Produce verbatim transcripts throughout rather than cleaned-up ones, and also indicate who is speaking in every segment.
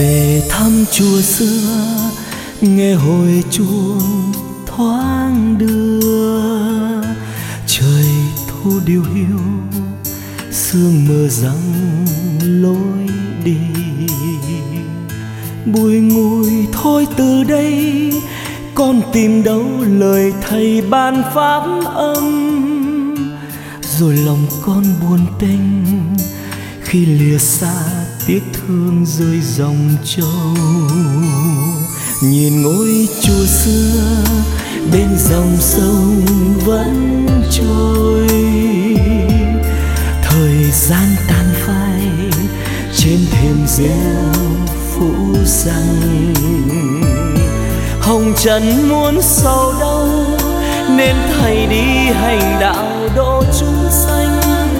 Speaker 1: về thăm chùa xưa, nghe hồi chuông thoáng đưa. Trời thu điều hiu, sương mờ giăng lối đi. Bùi ngùi thôi từ đây, con tìm đâu lời thầy ban pháp âm. Rồi lòng con buồn tênh khi lìa xa tiếc thương rơi dòng châu. Nhìn ngôi chùa xưa bên dòng sông vẫn trôi. Thời gian tan phai trên thềm rêu phủ xanh. Hồng trần muôn sầu đau nên thầy đi hành đạo độ chúng sanh.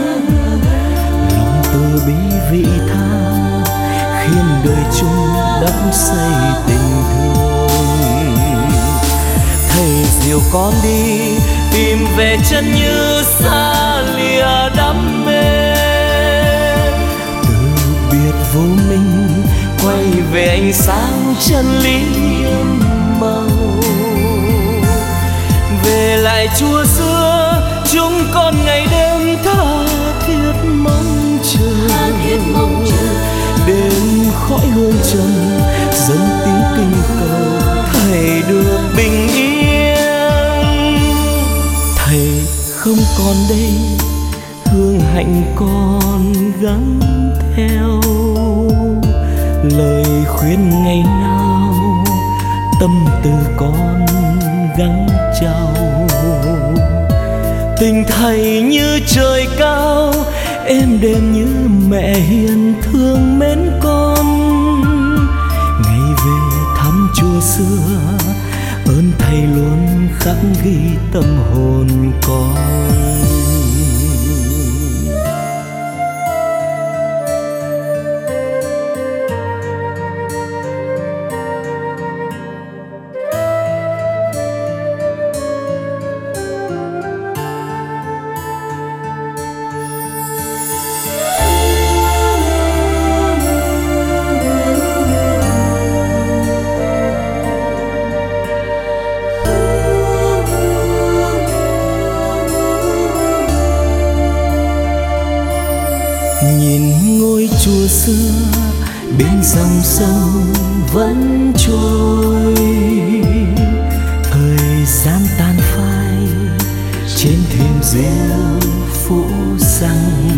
Speaker 1: Lòng từ bi vị tha khiến đời chúng đắm say tình thương. Thầy dìu con đi tìm về chân như xa lìa đam mê. Từ biệt vô minh quay về ánh sáng chân lý nhiệm màu. Về lại chùa xưa chúng con ngày đêm tha thiết mong chờ. Đêm khói hương trầm dâng tiếng kinh cầu thầy được bình yên. Thầy không còn đây, hương hạnh con gắng theo. Lời khuyên ngày nào tâm từ con gắng trao. Tình thầy như trời cao, êm đềm như mẹ hiền thương mến con. Ngày về thăm chùa xưa, ơn thầy luôn khắc ghi tâm hồn con. Nhìn ngôi chùa xưa bên dòng sông vẫn trôi. Thời gian tan phai trên thềm rêu phủ xanh.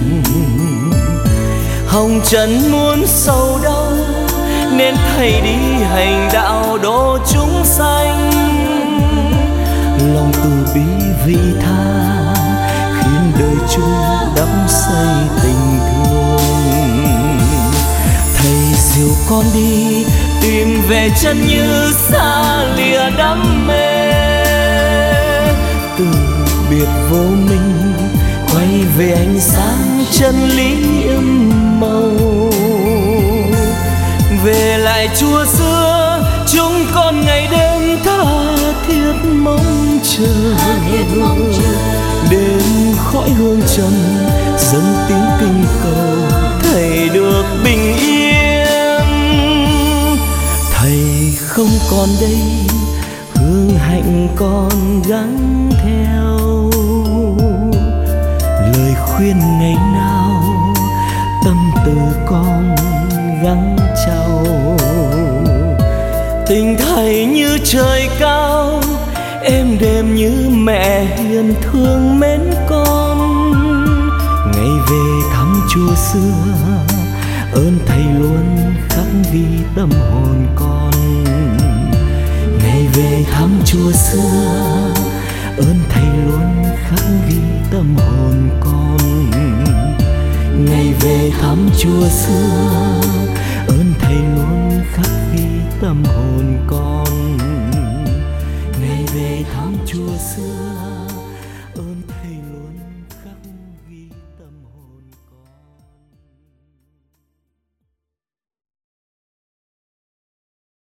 Speaker 1: Hồng trần muôn sầu đau nên thầy đi hành đạo độ chúng sanh. Lòng từ bi vị tha khiến đời chúng đắm say tình thương. Thầy dìu con đi tìm về chân như xa lìa đam mê. Từ biệt vô minh quay về ánh sáng chân lý nhiệm màu. Về lại chùa xưa chúng con ngày đêm tha thiết mong chờ. Đêm khói hương trầm dâng tiếng kinh cầu thầy được bình yên. Thầy không còn đây, hương hạnh con gắng theo. Lời khuyên ngày nào tâm từ con gắng trao. Tình thầy như trời cao, êm đềm như mẹ hiền thương mến con. Ngày về thăm chùa xưa, ơn thầy luôn khắc ghi tâm hồn con. Ngày về thăm chùa xưa, ơn thầy luôn khắc ghi tâm hồn con. Ngày về thăm chùa xưa,